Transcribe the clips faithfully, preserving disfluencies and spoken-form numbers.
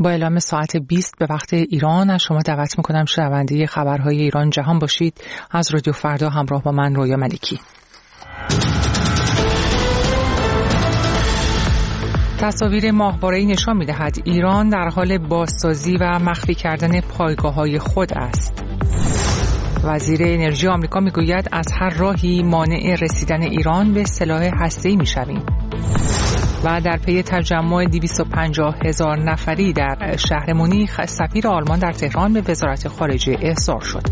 با اعلام ساعت بیست به وقت ایران از شما دعوت میکنم شنونده خبرهای ایران جهان باشید. از رادیو فردا همراه با من رویا ملکی. تصاویر ماهواره‌ای نشان می‌دهد ایران در حال بازسازی و مخفی کردن پایگاه‌های خود است. وزیر انرژی آمریکا میگوید از هر راهی مانع رسیدن ایران به سلاح هسته‌ای می‌شویم. و در پی تجمع دویست و پنجاه هزار نفری در شهر مونیخ، سفیر آلمان در تهران به وزارت خارجه احضار شد.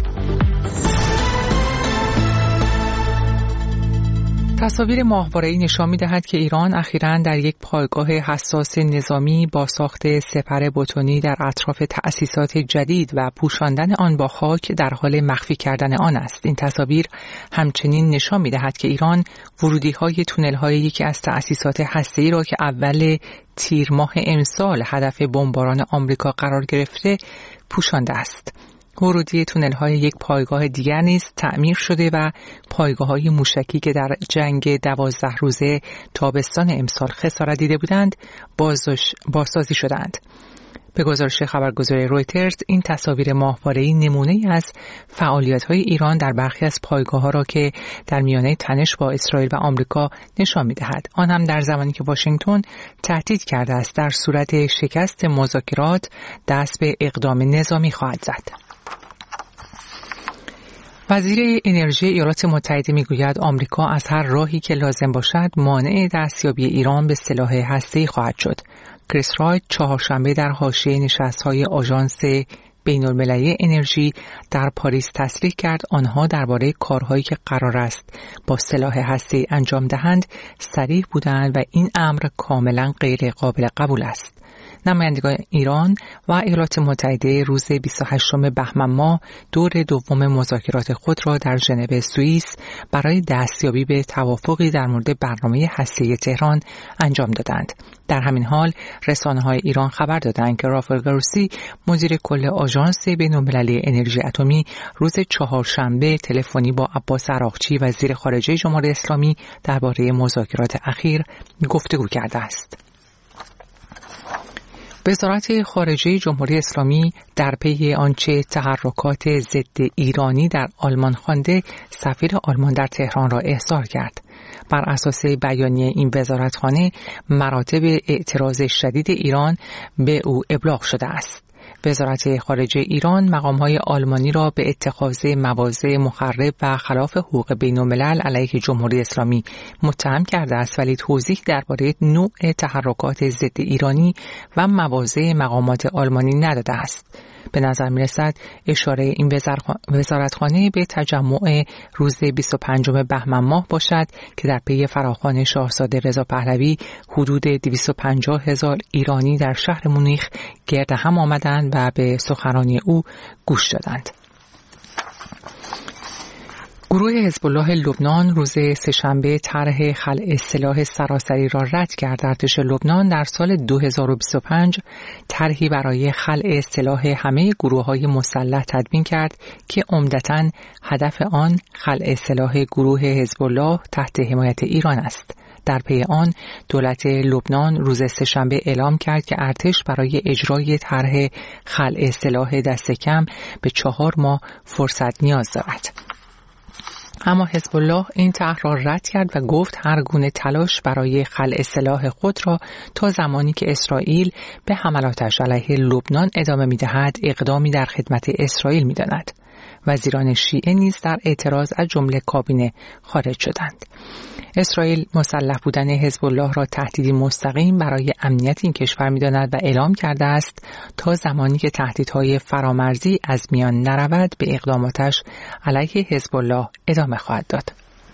تصاویر ماهواره‌ای نشان می‌دهد که ایران اخیراً در یک پایگاه حساس نظامی با ساخت سپر بتونی در اطراف تأسیسات جدید و پوشاندن آن با خاک در حال مخفی کردن آن است. این تصاویر همچنین نشان می‌دهد که ایران ورودی‌های تونل‌های یکی از تأسیسات هسته‌ای را که اول تیر ماه امسال هدف بمباران آمریکا قرار گرفته پوشانده است. ورودی تونل‌های یک پایگاه دیگر نیز تعمیر شده و پایگاه‌های موشکی که در جنگ دوازده روزه تابستان امسال خسارت دیده بودند بازسازی شدند. به گزارش خبرگزاری رویترز، این تصاویر ماهواره‌ای نمونه‌ای از فعالیت‌های ایران در برخی از پایگاه‌ها را که در میانه تنش با اسرائیل و آمریکا نشان می‌دهد. آن هم در زمانی که واشنگتن تهدید کرده است در صورت شکست مذاکرات دست به اقدام نظامی خواهد زد. وزیر انرژی ایالات متحده میگوید آمریکا از هر راهی که لازم باشد مانع دستیابی ایران به سلاح هسته‌ای خواهد شد. کریس رایت چهارشنبه در حاشیه نشست‌های آژانس بین‌المللی انرژی در پاریس تصریح کرد آنها درباره کارهایی که قرار است با سلاح هسته‌ای انجام دهند صریح بودند و این امر کاملا غیر قابل قبول است. نمایندگان ایران و ایالات متحده روز بیست و هشتم بهمن ماه دور دوم مذاکرات خود را در ژنو سوئیس برای دستیابی به توافقی در مورد برنامه هسته‌ای تهران انجام دادند. در همین حال رسانه‌های ایران خبر دادند که رافائل گروسی مدیر کل آژانس بین‌المللی انرژی اتمی روز چهارشنبه تلفنی با عباس عراقچی وزیر خارجه جمهوری اسلامی درباره مذاکرات اخیر گفتگو کرده است. وزارت خارجه جمهوری اسلامی در پی آنچه تحرکات ضد ایرانی در آلمان خوانده، سفیر آلمان در تهران را احضار کرد. بر اساس بیانیه این وزارتخانه، مراتب اعتراض شدید ایران به او ابلاغ شده است. وزارت خارجه ایران مقام‌های آلمانی را به اتخاذ مواضع مخرب و خلاف حقوق بین‌الملل علیه جمهوری اسلامی متهم کرده است، ولی توضیح درباره نوع تحرکات ضد ایرانی و مواضع مقامات آلمانی نداده است. به نظر می‌رسد اشاره این وزارتخانه به تجمع روز بیست و پنجم بهمن ماه باشد که در پی فراخوان شاهزاده رضا پهلوی حدود دویست و پنجاه هزار ایرانی در شهر مونیخ گرد هم آمدند و به سخنرانی او گوش دادند. گروه حزب الله لبنان روز سه‌شنبه طرح خلع سلاح سراسری را رد کرد. ارتش لبنان در سال دو هزار و بیست و پنج طرحی برای خلع سلاح همه گروه‌های مسلح تدوین کرد که عمدتاً هدف آن خلع سلاح گروه حزب الله تحت حمایت ایران است. در پی آن دولت لبنان روز سه‌شنبه اعلام کرد که ارتش برای اجرای طرح خلع سلاح دست کم به چهار ماه فرصت نیاز دارد. اما حزب الله این طرح را رد کرد و گفت هر گونه تلاش برای خلع سلاح خود را تا زمانی که اسرائیل به حملاتش علیه لبنان ادامه می‌دهد اقدامی در خدمت اسرائیل می‌داند. وزیران شیعه نیز در اعتراض از جمله کابینه خارج شدند. اسرائیل مسلح بودن حزب الله را تهدیدی مستقیم برای امنیت این کشور می‌داند و اعلام کرده است تا زمانی که تهدیدهای فرامرزی از میان نرود به اقداماتش علیه حزب الله ادامه خواهد داد.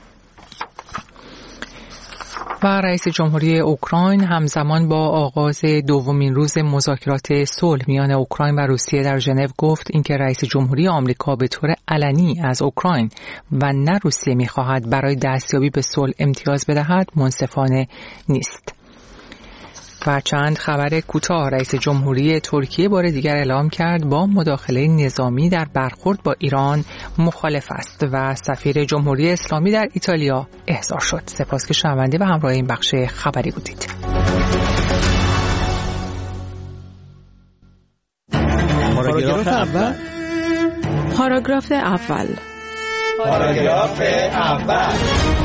و رئیس جمهوری اوکراین همزمان با آغاز دومین روز مذاکرات صلح میان اوکراین و روسیه در ژنو گفت اینکه رئیس جمهوری آمریکا به طور علنی از اوکراین و نه روسیه می‌خواهد برای دستیابی به صلح امتیاز بدهد منصفانه نیست. و چند خبر کوتاه. رئیس جمهوری ترکیه بار دیگر اعلام کرد با مداخله نظامی در برخورد با ایران مخالف است و سفیر جمهوری اسلامی در ایتالیا احضار شد. سپاس که شنونده و همراه این بخش خبری بودید. پاراگراف اول. پاراگراف اول. پاراگراف اول.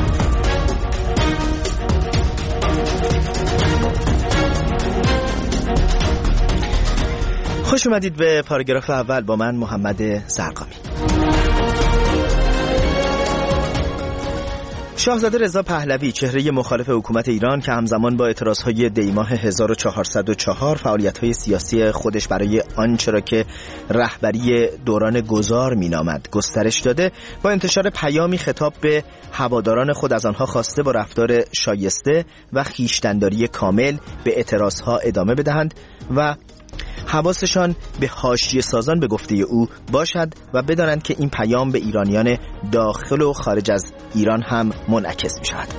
خوش اومدید به پاراگراف اول با من محمد زرقامی. شاهزاده رضا پهلوی، چهره مخالف حکومت ایران که همزمان با اعتراضهای دیماه هزار و چهارصد و چهار فعالیت‌های سیاسی خودش برای آنچه را که رهبری دوران گذار می‌نامد گسترش داده، با انتشار پیامی خطاب به هواداران خود از آنها خواسته با رفتار شایسته و خویشتن‌داری کامل به اعتراضها ادامه بدهند و حواسشان به حاشیه سازان به گفته او باشد و بدانند که این پیام به ایرانیان داخل و خارج از ایران هم منعکس می شود.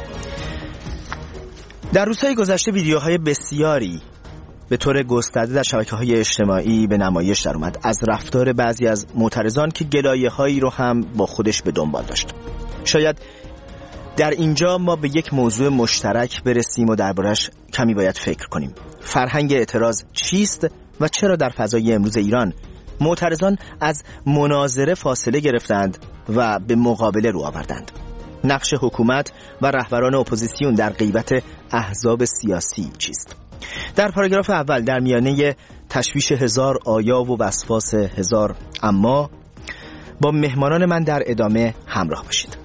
در روزهای گذشته ویدیوهای بسیاری به طور گسترده در شبکه‌های اجتماعی به نمایش در اومد از رفتار بعضی از معترضان که گلایه‌هایی رو هم با خودش به دنبال داشت. شاید در اینجا ما به یک موضوع مشترک برسیم و دربارش کمی باید فکر کنیم. فرهنگ اعتراض چیست و چرا در فضای امروز ایران معترضان از مناظره فاصله گرفتند و به مقابله رو آوردند؟ نقش حکومت و رهبران اپوزیسیون در غیبت احزاب سیاسی چیست؟ در پاراگراف اول در میانه تشویش هزار آیا و وسواس هزار اما با مهمانان من در ادامه همراه باشید.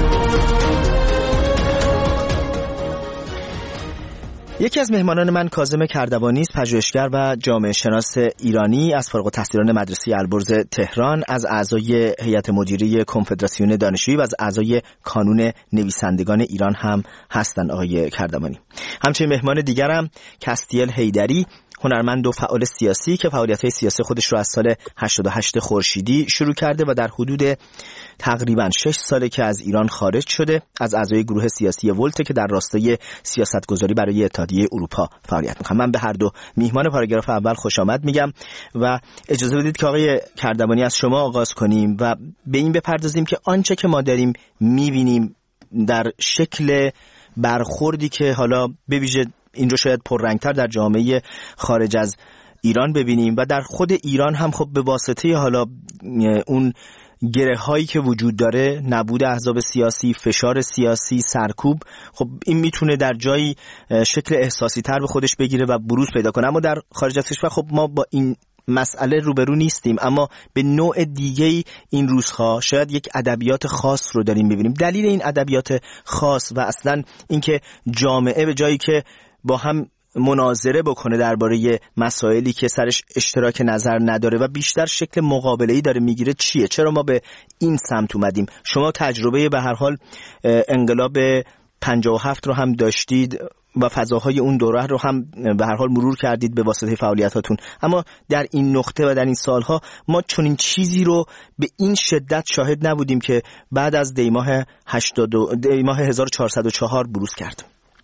یکی از مهمانان من کاظم کردوانی است، پژوهشگر و جامعه شناس ایرانی از فارغ التحصیلان مدرسه البرز تهران، از اعضای هیئت مدیره کنفدراسیون دانشجویی و از اعضای کانون نویسندگان ایران هم هستند. آقای کردوانی همچنین مهمان دیگرم کستیل حیدری، هنرمند و فعال سیاسی که فعالیت‌های سیاسی خودش رو از سال هشتاد و هشت خورشیدی شروع کرده و در حدود تقریباً شش ساله که از ایران خارج شده، از اعضای گروه سیاسی ولت که در راستای سیاستگذاری برای اتحادیه اروپا فعالیت می‌کنه. من به هر دو میهمان پاراگراف اول خوش آمد میگم و اجازه بدید که آقای کردوانی از شما آغاز کنیم و به این بپردازیم که آنچه که ما داریم می‌بینیم در شکل برخوردی که حالا به ویژه این رو شاید پررنگتر در جامعه خارج از ایران ببینیم و در خود ایران هم خب به واسطه حالا اون گره هایی که وجود داره، نبود احزاب سیاسی، فشار سیاسی، سرکوب، خب این میتونه در جایی شکل احساسی تر به خودش بگیره و بروز پیدا کنه. اما در خارج از کشور خب ما با این مسئله روبرو نیستیم، اما به نوع دیگه‌ای این روزها شاید یک ادبیات خاص رو داریم می‌بینیم. دلیل این ادبیات خاص و اصلاً اینکه جامعه به جایی که با هم مناظره بکنه درباره مسائلی که سرش اشتراک نظر نداره و بیشتر شکل مقابله‌ای داره میگیره چیه؟ چرا ما به این سمت اومدیم؟ شما تجربه به هر حال انقلاب پنجاه و هفت رو هم داشتید و فضاهای اون دوره رو هم به هر حال مرور کردید به واسطه فعالیتاتون، اما در این نقطه و در این سالها ما چنین چیزی رو به این شدت شاهد نبودیم که بعد از دیماه هشتاد و دیماه هزار و چهارصد و چهار بروز کرد.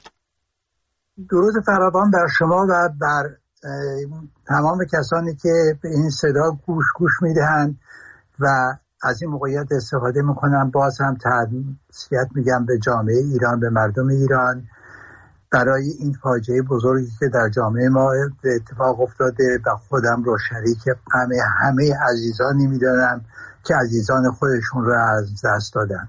درود فراوان بر شما و بر تمام کسانی که به این صدا گوش گوش میدهند و از این موقعیت استفاده میکنم. باز هم تسلیت میگم به جامعه ایران، به مردم ایران برای این فاجعه بزرگی که در جامعه ما اتفاق افتاده و خودم رو شریک غم همه عزیزانی میدونم که عزیزان خودشون رو از دست دادن.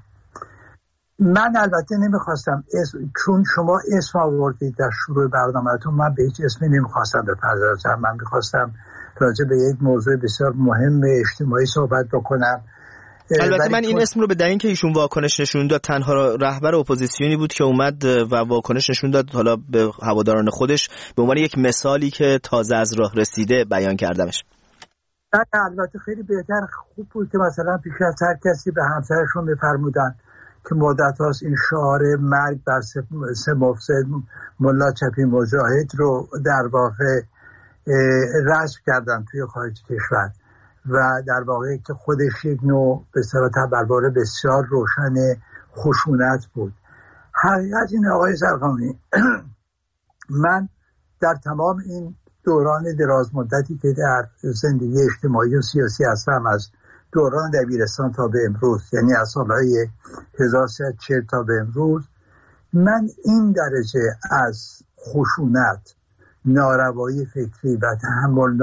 من البته نمیخواستم اسم، چون شما اسم آوردید در شروع برنامه‌تون، من به هیچ اسمی نمیخواستم بپردازم. من میخواستم راجع به یک موضوع بسیار مهم اجتماعی صحبت بکنم. البته من این اسم رو به دلیل که ایشون واکنش نشون داد، تنها رهبر اپوزیسیونی بود که اومد و واکنش نشون داد، حالا به هواداران خودش به عنوان یک مثالی که تازه از راه رسیده بیان کردمش. البته خیلی بهتر خوب بود که مثلا پیش از هر کسی به همسرشون میفرمودن که مدت هاست این شعار مرگ بر سه مفسد ملا چپی مجاهد رو در واقع رسم کردن توی خارج کشور و در واقع که خودش یک نوع به صورت تبربار بسیار روشن خشونت بود. حقیقت این آقای زرقامی من در تمام این دوران دراز مدتی که در زندگی اجتماعی و سیاسی هستم، از دوران دبیرستان تا به امروز، یعنی از سالهای هزار و سیصد و چهل تا به امروز، من این درجه از خشونت، ناروایی فکری و تحمل